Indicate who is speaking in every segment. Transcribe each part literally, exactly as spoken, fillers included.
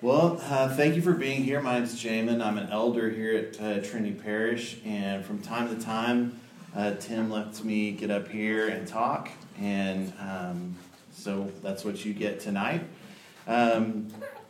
Speaker 1: Well, uh, thank you for being here. My name is Jamin. I'm an elder here at uh, Trinity Parish, and from time to time, uh, Tim lets me get up here and talk, and um, so that's what you get tonight. Um,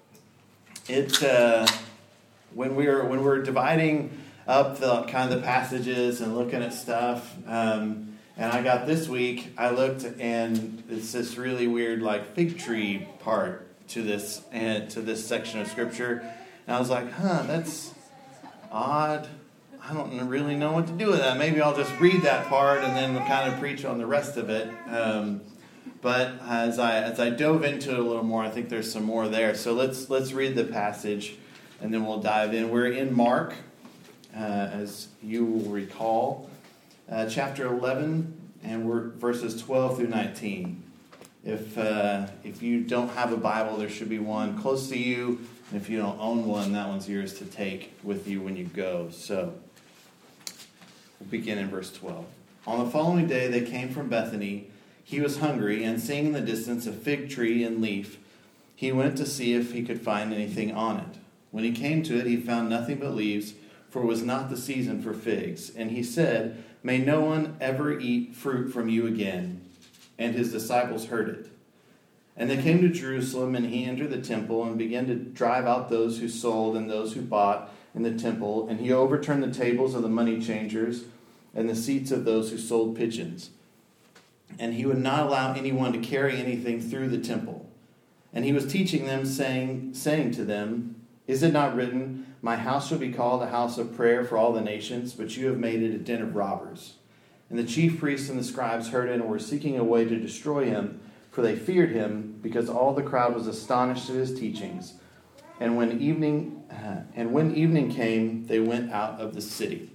Speaker 1: it uh, when we're when we're dividing up the kind of the passages and looking at stuff, um, and I got this week, I looked and it's this really weird like fig tree part to this and to this section of scripture, and I was like, huh, that's odd. I don't really know what to do with that. Maybe I'll just read that part and then kind of preach on the rest of it. Um, but as I as I dove into it a little more, I think there's some more there. So let's let's read the passage, and then we'll dive in. We're in Mark, uh, as you will recall, uh, chapter eleven, and we're verses twelve through nineteen. If uh, if you don't have a Bible, there should be one close to you. And if you don't own one, that one's yours to take with you when you go. So we'll begin in verse twelve. On the following day, they came from Bethany. He was hungry, and seeing in the distance a fig tree and leaf, he went to see if he could find anything on it. When he came to it, he found nothing but leaves, for it was not the season for figs. And he said, "May no one ever eat fruit from you again." And his disciples heard it. And they came to Jerusalem, and he entered the temple and began to drive out those who sold and those who bought in the temple. And he overturned the tables of the money changers and the seats of those who sold pigeons. And he would not allow anyone to carry anything through the temple. And he was teaching them, saying, saying to them, "Is it not written, 'My house shall be called a house of prayer for all the nations,' but you have made it a den of robbers." And the chief priests and the scribes heard it and were seeking a way to destroy him, for they feared him, because all the crowd was astonished at his teachings. And when evening uh, and when evening came, they went out of the city.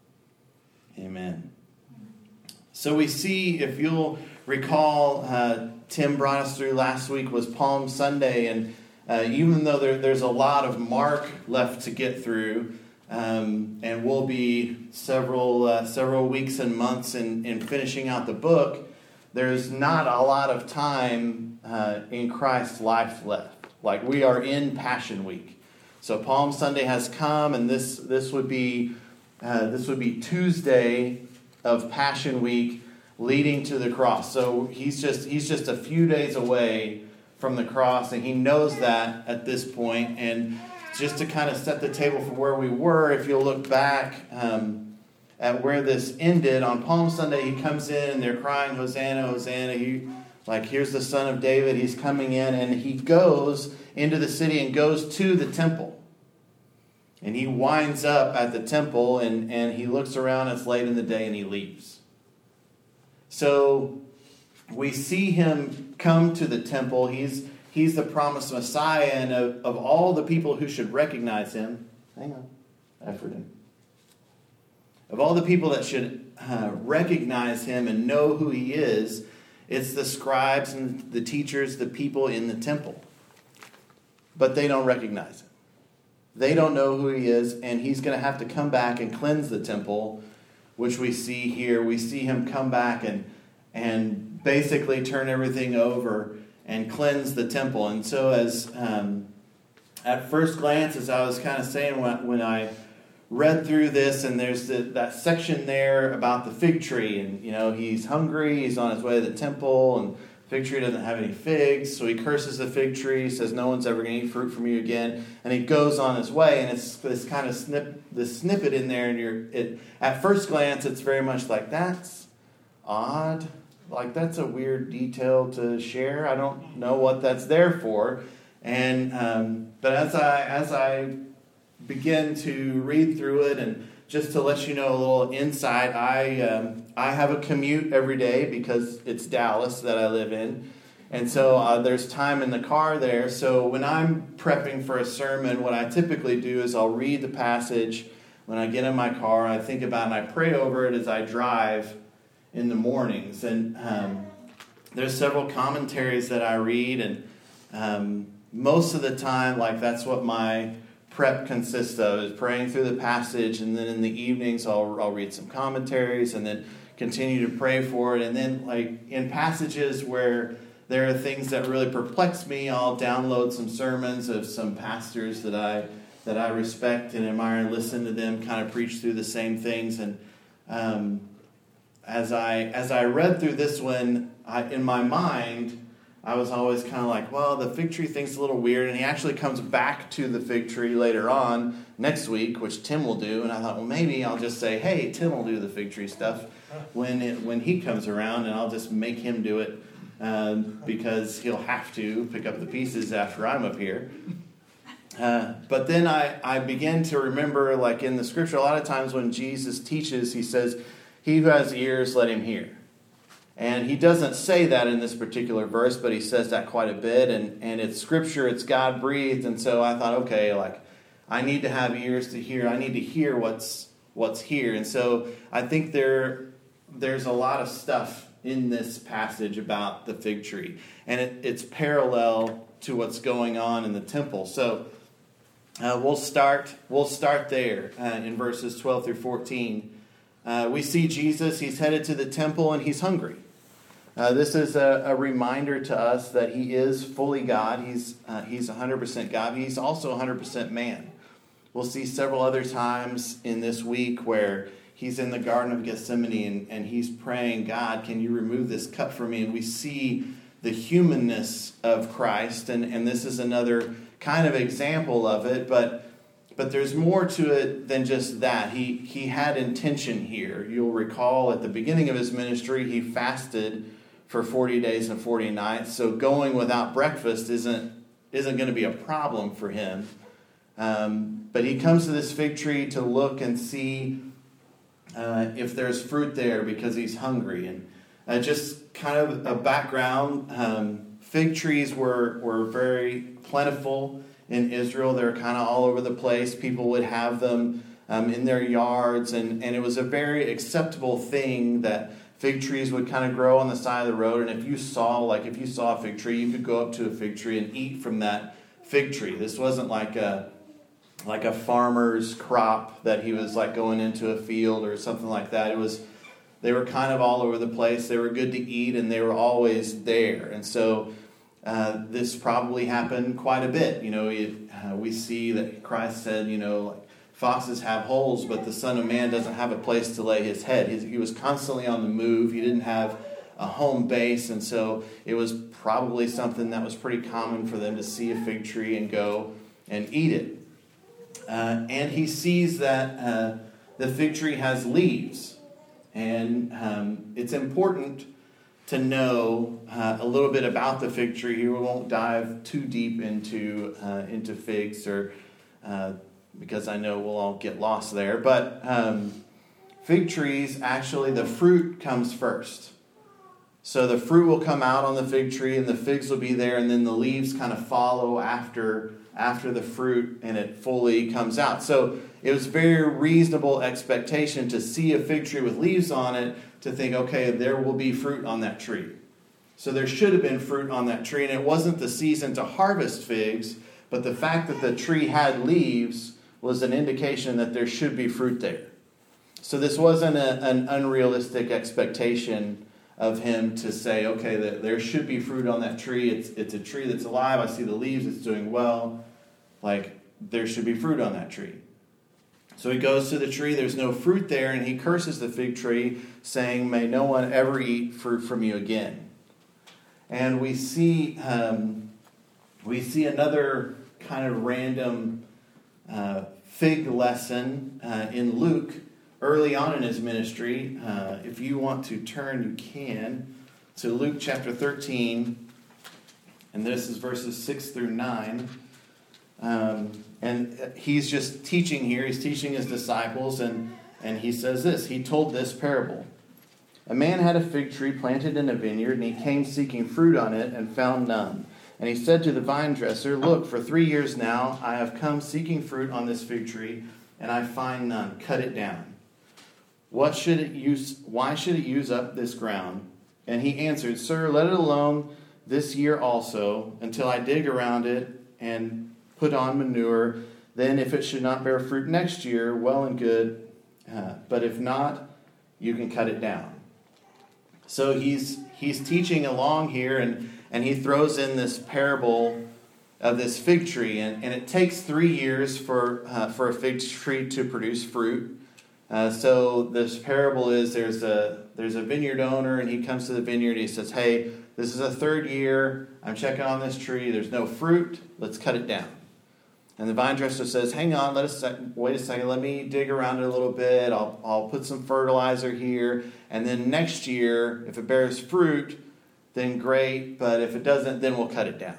Speaker 1: Amen. So we see, if you'll recall, uh, Tim brought us through last week was Palm Sunday, and uh, even though there, there's a lot of Mark left to get through, Um, and we'll be several uh, several weeks and months in, in finishing out the book, there's not a lot of time uh, in Christ's life left. Like, we are in Passion Week. So Palm Sunday has come, and this this would be uh, this would be Tuesday of Passion Week leading to the cross. So he's just he's just a few days away from the cross, and he knows that at this point. And just to kind of set the table for where we were, if you'll look back um, at where this ended, on Palm Sunday, he comes in and they're crying, "Hosanna, Hosanna." He, like, here's the Son of David. He's coming in, and he goes into the city and goes to the temple. And he winds up at the temple, and, and he looks around. It's late in the day, and he leaves. So we see him come to the temple. He's He's the promised Messiah, and of, of all the people who should recognize him, hang on, effort him. Of all the people that should uh, recognize him and know who he is, it's the scribes and the teachers, the people in the temple. But they don't recognize him. They don't know who he is, and he's going to have to come back and cleanse the temple, which we see here. We see him come back and and basically turn everything over and cleanse the temple. And so as um, at first glance, as I was kind of saying when, when I read through this, and there's the, that section there about the fig tree, and you know, he's hungry, he's on his way to the temple, and the fig tree doesn't have any figs, so he curses the fig tree, says no one's ever going to eat fruit from you again, and he goes on his way. And it's this kind of snip, this snippet in there, and you're it at first glance, it's very much like, that's odd. Like, that's a weird detail to share. I don't know what that's there for. And um, but as I as I begin to read through it, and just to let you know a little insight, I um, I have a commute every day because it's Dallas that I live in, and so uh, there's time in the car there. So when I'm prepping for a sermon, what I typically do is I'll read the passage when I get in my car. I think about it and I pray over it as I drive in the mornings. And um, there's several commentaries that I read, and um, most of the time, like, that's what my prep consists of, is praying through the passage, and then in the evenings I'll, I'll read some commentaries and then continue to pray for it. And then, like, in passages where there are things that really perplex me, I'll download some sermons of some pastors that I that I respect and admire and listen to them kind of preach through the same things. And um, as I as I read through this one, I, in my mind, I was always kind of like, well, the fig tree thing's a little weird. And he actually comes back to the fig tree later on next week, which Tim will do. And I thought, well, maybe I'll just say, hey, Tim will do the fig tree stuff when it, when he comes around, and I'll just make him do it um, because he'll have to pick up the pieces after I'm up here. Uh, but then I, I began to remember, like in the scripture, a lot of times when Jesus teaches, he says, he who has ears, let him hear. And he doesn't say that in this particular verse, but he says that quite a bit. And, and it's scripture, it's God-breathed. And so I thought, okay, like, I need to have ears to hear. I need to hear what's what's here. And so I think there there's a lot of stuff in this passage about the fig tree. And it, it's parallel to what's going on in the temple. So uh, we'll start we'll start there uh, in verses twelve through fourteen. Uh, we see Jesus, he's headed to the temple, and he's hungry. Uh, this is a, a reminder to us that he is fully God. He's uh, he's one hundred percent God. He's also one hundred percent man. We'll see several other times in this week where he's in the Garden of Gethsemane and, and he's praying, God, can you remove this cup from me? And we see the humanness of Christ, and, and this is another kind of example of it, but but there's more to it than just that. He he had intention here. You'll recall at the beginning of his ministry, he fasted for forty days and forty nights. So going without breakfast isn't isn't going to be a problem for him. Um, but he comes to this fig tree to look and see uh, if there's fruit there because he's hungry. And uh, just kind of a background, um, fig trees were, were very plentiful in Israel. They were kind of all over the place. People would have them um, in their yards. And, and it was a very acceptable thing that fig trees would kind of grow on the side of the road. And if you saw, like if you saw a fig tree, you could go up to a fig tree and eat from that fig tree. This wasn't like a like a farmer's crop that he was like going into a field or something like that. It was, they were kind of all over the place. They were good to eat and they were always there. And so uh, this probably happened quite a bit. You know, it, uh, we see that Christ said, you know, like foxes have holes, but the Son of Man doesn't have a place to lay his head. He, he was constantly on the move. He didn't have a home base. And so it was probably something that was pretty common for them to see a fig tree and go and eat it. Uh, and he sees that uh, the fig tree has leaves. And um, it's important to know uh, a little bit about the fig tree here. We won't dive too deep into uh, into figs, or uh, because I know we'll all get lost there. But um, fig trees, actually, the fruit comes first. So the fruit will come out on the fig tree, and the figs will be there, and then the leaves kind of follow after after the fruit, and it fully comes out. So it was very reasonable expectation to see a fig tree with leaves on it to think, okay, there will be fruit on that tree. So there should have been fruit on that tree, and it wasn't the season to harvest figs, but the fact that the tree had leaves was an indication that there should be fruit there. So this wasn't a, an unrealistic expectation of him to say, okay, that there should be fruit on that tree. It's it's a tree that's alive. I see the leaves. It's doing well. Like, there should be fruit on that tree. So he goes to the tree. There's no fruit there, and he curses the fig tree, saying, may no one ever eat fruit from you again. And we see um, we see another kind of random uh, fig lesson uh, in Luke early on in his ministry. Uh, if you want to turn, you can, to Luke chapter thirteen. And this is verses six through nine. Um, and he's just teaching here. He's teaching his disciples. And, and he says this. He told this parable. A man had a fig tree planted in a vineyard, and he came seeking fruit on it and found none. And he said to the vine dresser, look, for three years now I have come seeking fruit on this fig tree, and I find none. Cut it down. What should it use? Why should it use up this ground? And he answered, sir, let it alone this year also, until I dig around it and put on manure. Then if it should not bear fruit next year, well and good. Uh, but if not, you can cut it down. So he's he's teaching along here, and, and he throws in this parable of this fig tree. And, and it takes three years for, uh, for a fig tree to produce fruit. Uh, so this parable is there's a, there's a vineyard owner, and he comes to the vineyard and he says, hey, this is a third year. I'm checking on this tree. There's no fruit. Let's cut it down. And the vine dresser says, hang on, let us sec- wait a second. Let me dig around it a little bit. I'll, I'll put some fertilizer here. And then next year, if it bears fruit, then great. But if it doesn't, then we'll cut it down.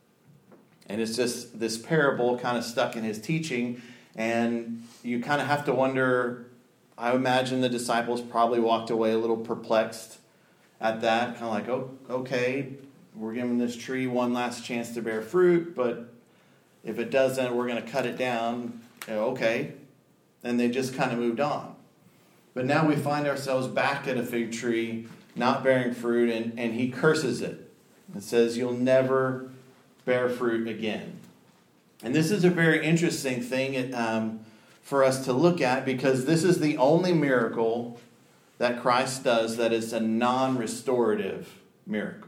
Speaker 1: And it's just this parable kind of stuck in his teaching. And you kind of have to wonder, I imagine the disciples probably walked away a little perplexed at that. Kind of like, oh, okay, we're giving this tree one last chance to bear fruit, but if it doesn't, we're going to cut it down. Okay. And they just kind of moved on. But now we find ourselves back at a fig tree not bearing fruit, and, and he curses it. It says, you'll never bear fruit again. And this is a very interesting thing um, for us to look at, because this is the only miracle that Christ does that is a non-restorative miracle.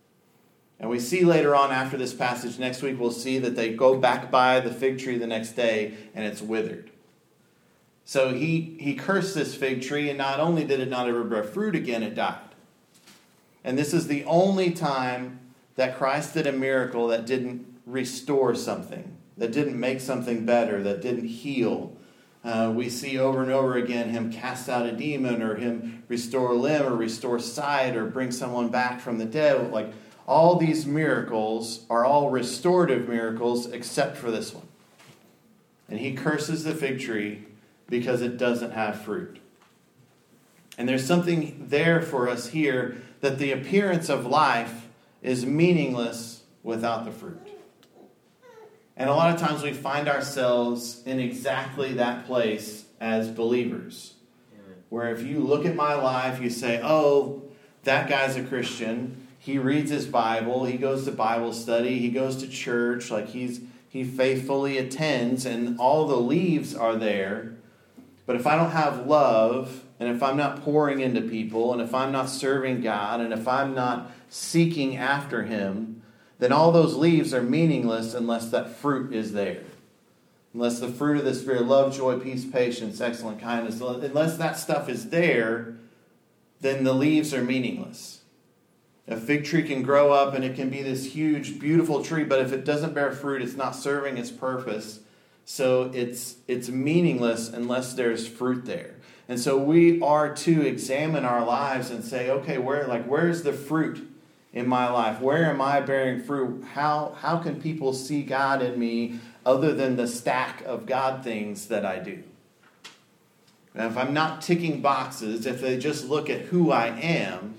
Speaker 1: And we see later on after this passage next week, we'll see that they go back by the fig tree the next day and it's withered. So he, he cursed this fig tree, and not only did it not ever bear fruit again, it died. And this is the only time that Christ did a miracle that didn't restore something, that didn't make something better, that didn't heal. Uh, we see over and over again him cast out a demon, or him restore a limb, or restore sight, or bring someone back from the dead. Like, all these miracles are all restorative miracles except for this one. And he curses the fig tree because it doesn't have fruit. And there's something there for us here, that the appearance of life is meaningless without the fruit. And a lot of times we find ourselves in exactly that place as believers. Where if you look at my life, you say, oh, that guy's a Christian. He reads his Bible. He goes to Bible study. He goes to church. Like he's he faithfully attends, and all the leaves are there. But if I don't have love, and if I'm not pouring into people, and if I'm not serving God, and if I'm not seeking after Him, then all those leaves are meaningless unless that fruit is there. Unless the fruit of the Spirit, love, joy, peace, patience, excellent kindness, unless that stuff is there, then the leaves are meaningless. A fig tree can grow up and it can be this huge, beautiful tree, but if it doesn't bear fruit, it's not serving its purpose. So it's it's meaningless unless there's fruit there. And so we are to examine our lives and say, okay, where like where's the fruit in my life? Where am I bearing fruit? How how can people see God in me other than the stack of God things that I do? And if I'm not ticking boxes, if they just look at who I am,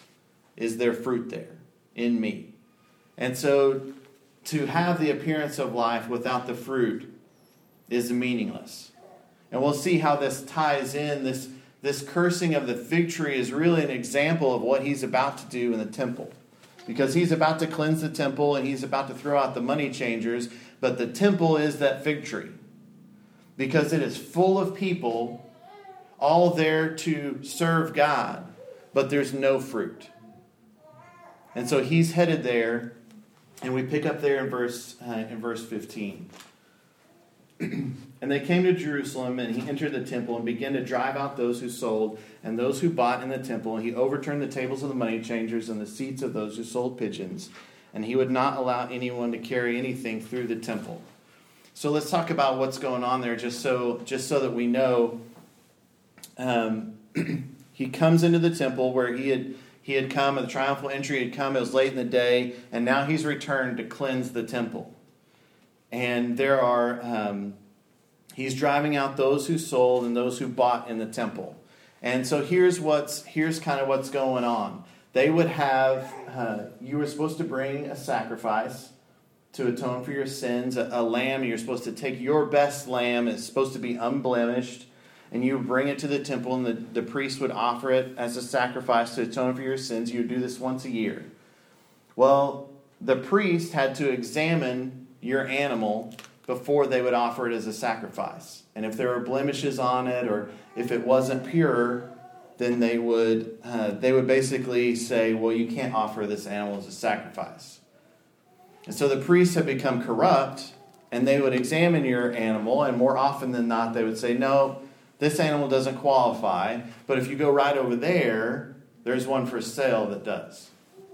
Speaker 1: is there fruit there in me? And so to have the appearance of life without the fruit is meaningless. And we'll see how this ties in. This, this cursing of the fig tree is really an example of what he's about to do in the temple. Because he's about to cleanse the temple and he's about to throw out the money changers. But the temple is that fig tree. Because it is full of people all there to serve God. But there's no fruit. And so he's headed there, and we pick up there in verse uh, in verse fifteen. And they came to Jerusalem, and he entered the temple and began to drive out those who sold and those who bought in the temple. And he overturned the tables of the money changers and the seats of those who sold pigeons. And he would not allow anyone to carry anything through the temple. So let's talk about what's going on there, just so just so that we know. Um, he comes into the temple where he had. He had come, and the triumphal entry had come. It was late in the day, and now he's returned to cleanse the temple. And there are, um, he's driving out those who sold and those who bought in the temple. And so here's what's here's kind of what's going on. They would have, uh, you were supposed to bring a sacrifice to atone for your sins, a, a lamb. You're supposed to take your best lamb. It's supposed to be unblemished. And you bring it to the temple, and the, the priest would offer it as a sacrifice to atone for your sins. You would do this once a year. Well, the priest had to examine your animal before they would offer it as a sacrifice. And if there were blemishes on it, or if it wasn't pure, then they would uh, they would basically say, well, you can't offer this animal as a sacrifice. And so the priests have become corrupt, and they would examine your animal, and more often than not, they would say, no, this animal doesn't qualify, but if you go right over there, there's one for sale that does.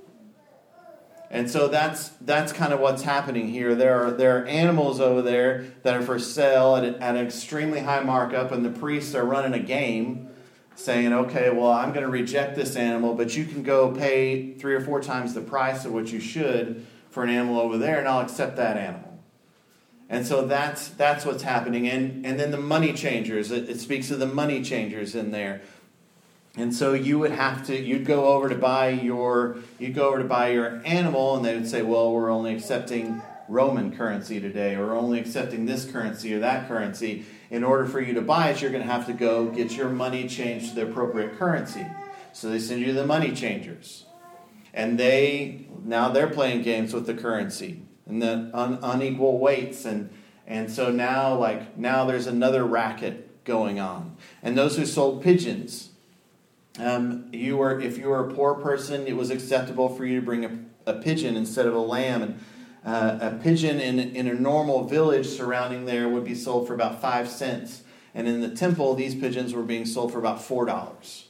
Speaker 1: And so that's that's kind of what's happening here. There are there are animals over there that are for sale at, at an extremely high markup, and the priests are running a game saying, okay, well, I'm going to reject this animal, but you can go pay three or four times the price of what you should for an animal over there, and I'll accept that animal. And so that's that's what's happening. And, and then the money changers, it, it speaks of the money changers in there. And so you would have to, you'd go over to buy your, you'd go over to buy your animal, and they would say, well, we're only accepting Roman currency today, or only accepting this currency or that currency. In order for you to buy it, you're going to have to go get your money changed to the appropriate currency. So they send you the money changers. And they, now they're playing games with the currency and the un, unequal weights. And, and so now, like, now there's another racket going on. And those who sold pigeons, Um, you were, if you were a poor person, it was acceptable for you to bring a, a pigeon instead of a lamb. And uh, a pigeon in, in a normal village surrounding there would be sold for about five cents. And in the temple, these pigeons were being sold for about four dollars.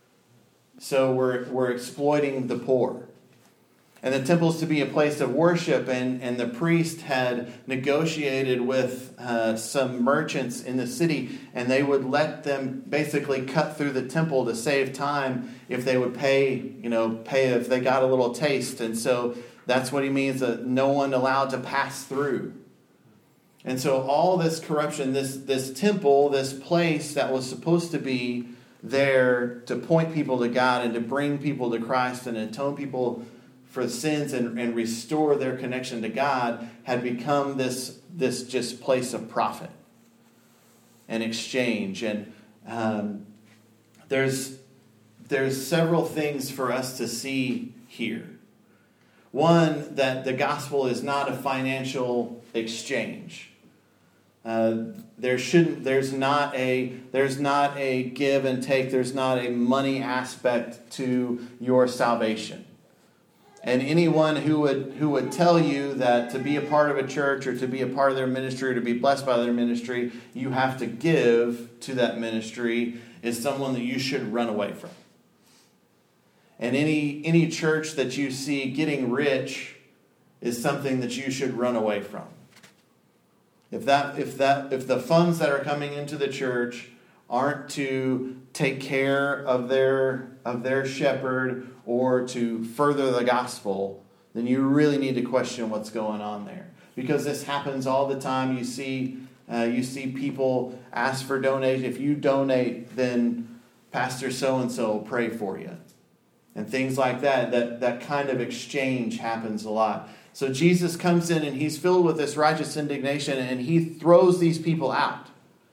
Speaker 1: So we're, we're exploiting the poor. And the temple is to be a place of worship, and, and the priest had negotiated with uh, some merchants in the city, and they would let them basically cut through the temple to save time if they would pay, you know, pay if they got a little taste. And so that's what he means, that no one allowed to pass through. And so all this corruption, this, this temple, this place that was supposed to be there to point people to God and to bring people to Christ and atone people for sins and, and restore their connection to God, had become this, this just place of profit and exchange. And um, there's, there's several things for us to see here. One, that the gospel is not a financial exchange. Uh, there shouldn't. There's not a. There's not a give and take. There's not a money aspect to your salvation. And anyone who would who would tell you that to be a part of a church or to be a part of their ministry or to be blessed by their ministry, you have to give to that ministry, is someone that you should run away from. And any any church that you see getting rich is something that you should run away from. If that if that if the funds that are coming into the church aren't to take care of their of their shepherd or to further the gospel, then you really need to question what's going on there. Because this happens all the time. You see uh, you see people ask for donation. If you donate, then Pastor so-and-so will pray for you. And things like that. That, that kind of exchange happens a lot. So Jesus comes in and he's filled with this righteous indignation, and he throws these people out.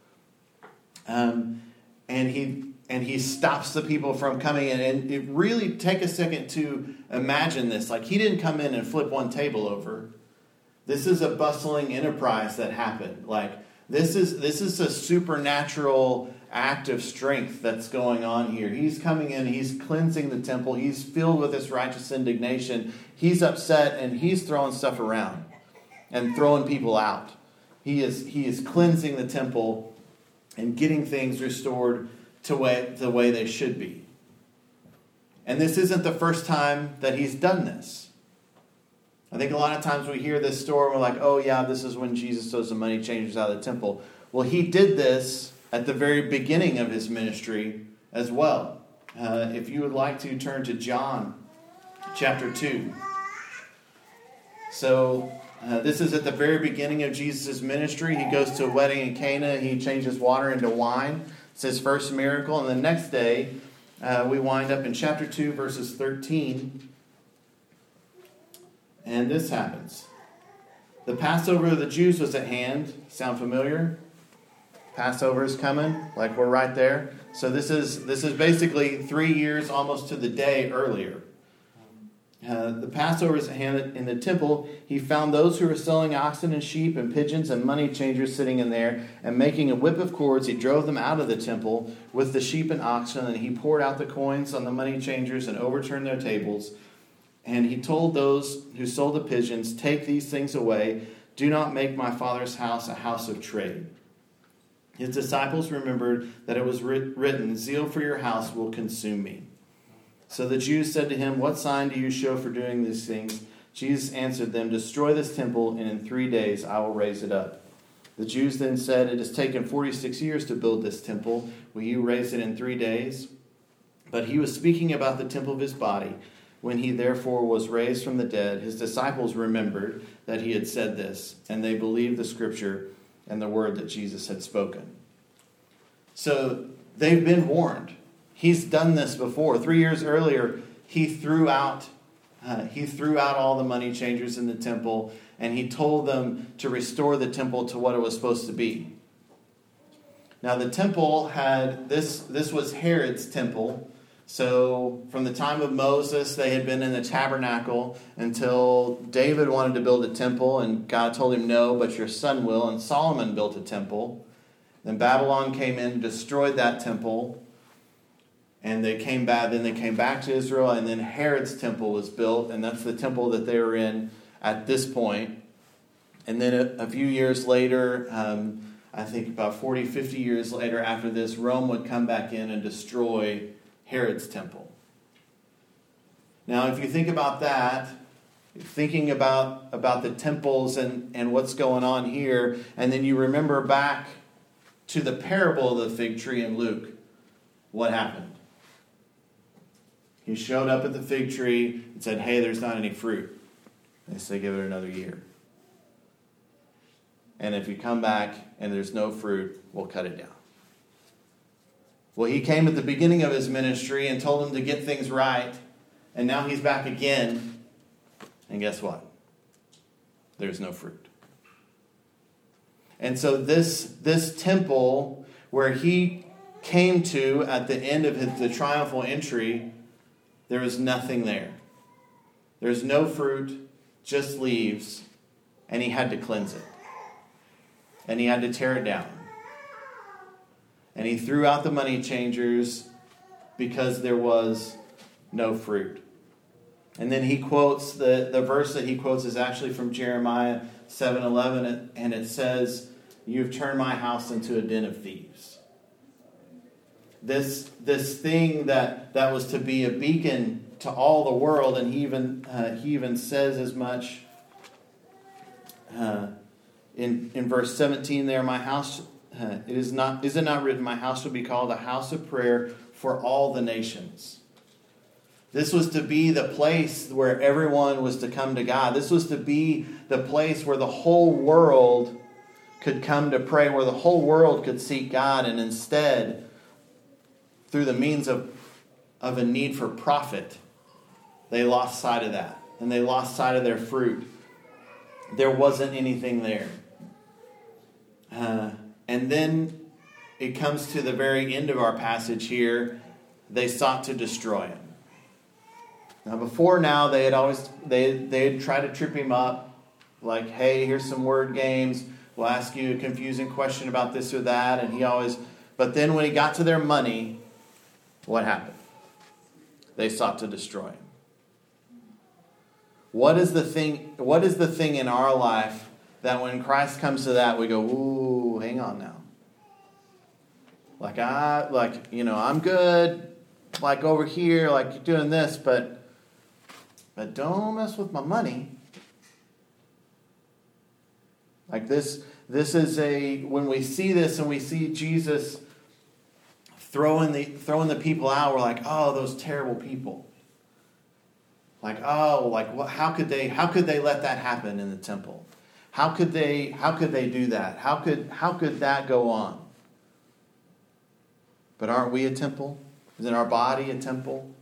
Speaker 1: Um, and he and he stops the people from coming in. And it really, take a second to imagine this. Like, he didn't come in and flip one table over. This is a bustling enterprise that happened. Like, this is this is a supernatural act of strength that's going on here. He's coming in, he's cleansing the temple, he's filled with this righteous indignation. He's upset, and he's throwing stuff around and throwing people out. He is he is cleansing the temple and getting things restored to way, the way they should be. And this isn't the first time that he's done this. I think a lot of times we hear this story and we're like, oh yeah, this is when Jesus throws the money changers out of the temple. Well, he did this at the very beginning of his ministry as well. Uh, if you would like to turn to John chapter two. So uh, this is at the very beginning of Jesus' ministry. He goes to a wedding in Cana. He changes water into wine. It's his first miracle. And the next day, uh, we wind up in chapter two, verses thirteen. And this happens. The Passover of the Jews was at hand. Sound familiar? Passover is coming, like we're right there. So this is this is basically three years almost to the day earlier. Uh, the Passover is at hand in the temple. He found those who were selling oxen and sheep and pigeons and money changers sitting in there, and making a whip of cords, he drove them out of the temple with the sheep and oxen, and he poured out the coins on the money changers and overturned their tables. And he told those who sold the pigeons, "Take these things away. Do not make my Father's house a house of trade." His disciples remembered that it was writ- written, "Zeal for your house will consume me." So the Jews said to him, "What sign do you show for doing these things?" Jesus answered them, "Destroy this temple, and in three days I will raise it up." The Jews then said, "It has taken forty-six years to build this temple. Will you raise it in three days?" But he was speaking about the temple of his body. When he therefore was raised from the dead, his disciples remembered that he had said this, and they believed the scripture and the word that Jesus had spoken. So they've been warned. He's done this before. Three years earlier, he threw out uh, he threw out all the money changers in the temple, and he told them to restore the temple to what it was supposed to be. Now, the temple had this. This was Herod's temple. So, from the time of Moses, they had been in the tabernacle until David wanted to build a temple, and God told him, "No, but your son will." And Solomon built a temple. Then Babylon came in and destroyed that temple. And they came back, then they came back to Israel, and then Herod's temple was built, and that's the temple that they were in at this point. And then a, a few years later, um, I think about forty, fifty years later after this, Rome would come back in and destroy Herod's temple. Now, if you think about that, thinking about, about the temples and, and what's going on here, and then you remember back to the parable of the fig tree in Luke, what happened? He showed up at the fig tree and said, "Hey, there's not any fruit." They said, "Give it another year. And if you come back and there's no fruit, we'll cut it down." Well, he came at the beginning of his ministry and told them to get things right. And now he's back again. And guess what? There's no fruit. And so this, this temple where he came to at the end of his, the triumphal entry, there was nothing there. There's no fruit, just leaves, and he had to cleanse it. And he had to tear it down. And he threw out the money changers because there was no fruit. And then he quotes, the, the verse that he quotes is actually from Jeremiah seven eleven, and it says, "You've turned my house into a den of thieves." This, this thing that, that was to be a beacon to all the world, and he even uh, he even says as much uh, in in verse seventeen there. My house uh, it is not is it not written, "My house shall be called a house of prayer for all the nations." This was to be the place where everyone was to come to God. This was to be the place where the whole world could come to pray, where the whole world could seek God, and instead, through the means of, of a need for profit, they lost sight of that. And they lost sight of their fruit. There wasn't anything there. Uh, and then it comes to the very end of our passage here. They sought to destroy him. Now before now, they had always, they they'd try to trip him up. Like, "Hey, here's some word games. We'll ask you a confusing question about this or that." And he always, but then when he got to their money, what happened? They sought to destroy him. What is the thing, what is the thing in our life that when Christ comes to that, we go, "Ooh, hang on now. Like, I, like, you know, I'm good, like over here, like you're doing this, but, but don't mess with my money." Like this, this is a, when we see this and we see Jesus throwing the throwing the people out, we're like, "Oh, those terrible people." Like, oh, like what? How could they? How could they let that happen in the temple? How could they? How could they do that? How could how could that go on? But aren't we a temple? Isn't our body a temple?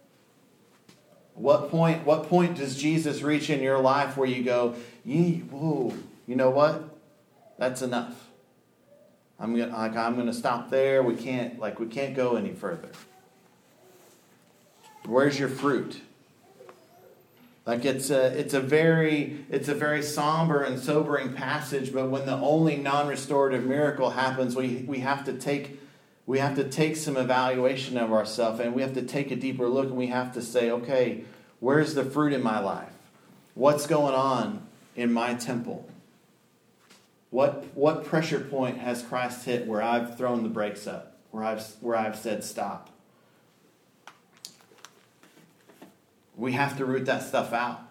Speaker 1: What point? What point does Jesus reach in your life where you go, "Yee, whoa, you know what? That's enough. I'm gonna like I'm gonna stop there. We can't like we can't go any further." Where's your fruit? Like it's a it's a very it's a very somber and sobering passage, but when the only non-restorative miracle happens, we, we have to take we have to take some evaluation of ourselves, and we have to take a deeper look, and we have to say, okay, where's the fruit in my life? What's going on in my temple? What what pressure point has Christ hit where I've thrown the brakes up, where I've where I've said stop? We have to root that stuff out.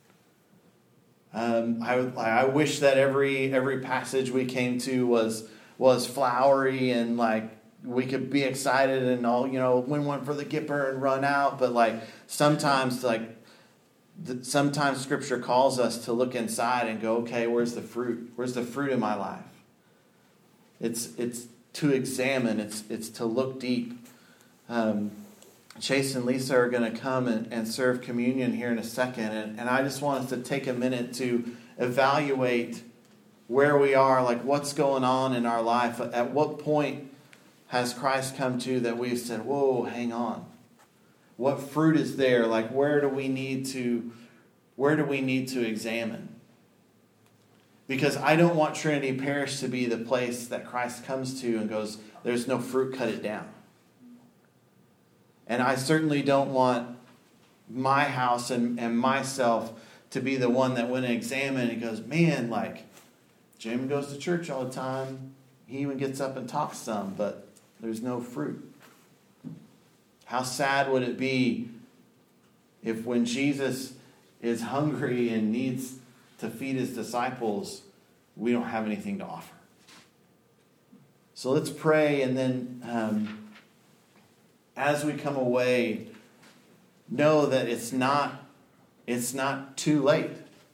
Speaker 1: Um, I I wish that every every passage we came to was was flowery and like we could be excited and all, you know, win one for the Gipper and run out. But like sometimes like the, sometimes Scripture calls us to look inside and go, okay, where's the fruit? Where's the fruit in my life? It's it's to examine. It's it's to look deep. Um, Chase and Lisa are going to come and, and serve communion here in a second. And, and I just want us to take a minute to evaluate where we are, like what's going on in our life. At what point has Christ come to that we've said, whoa, hang on. What fruit is there? Like where do we need to, where do we need to examine? Because I don't want Trinity Parish to be the place that Christ comes to and goes, there's no fruit, cut it down. And I certainly don't want my house and, and myself to be the one that when I examine and goes, man, like, Jim goes to church all the time. He even gets up and talks some, but there's no fruit. How sad would it be if when Jesus is hungry and needs to feed his disciples, we don't have anything to offer? So let's pray, and then Um, as we come away, know that it's not, it's not too late.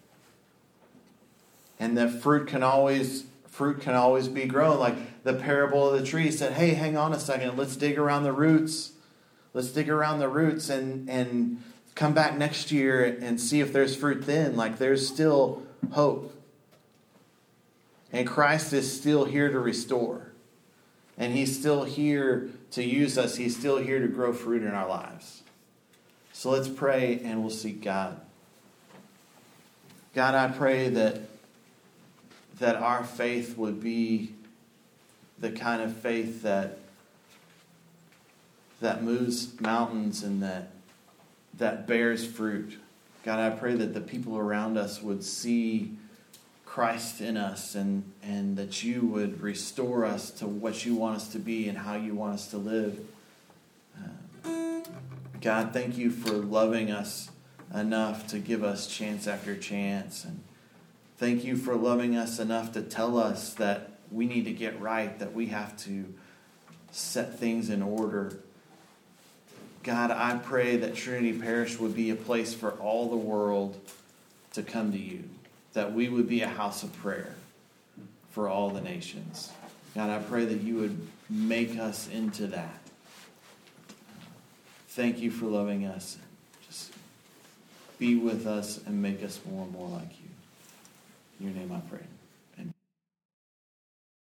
Speaker 1: And that fruit can always fruit can always be grown. Like the parable of the tree said, hey, hang on a second, let's dig around the roots. Let's dig around the roots and, and come back next year and see if there's fruit then. Like there's still hope. And Christ is still here to restore. And he's still here to use us. He's still here to grow fruit in our lives. So let's pray and we'll seek God. God, I pray that, that our faith would be the kind of faith that, that moves mountains and that, that bears fruit. God, I pray that the people around us would see Christ in us, and, and that you would restore us to what you want us to be and how you want us to live. Uh, God, thank you for loving us enough to give us chance after chance. And thank you for loving us enough to tell us that we need to get right, that we have to set things in order. God, I pray that Trinity Parish would be a place for all the world to come to you. That we would be a house of prayer for all the nations. God, I pray that you would make us into that. Thank you for loving us. Just be with us and make us more and more like you. In your name I pray.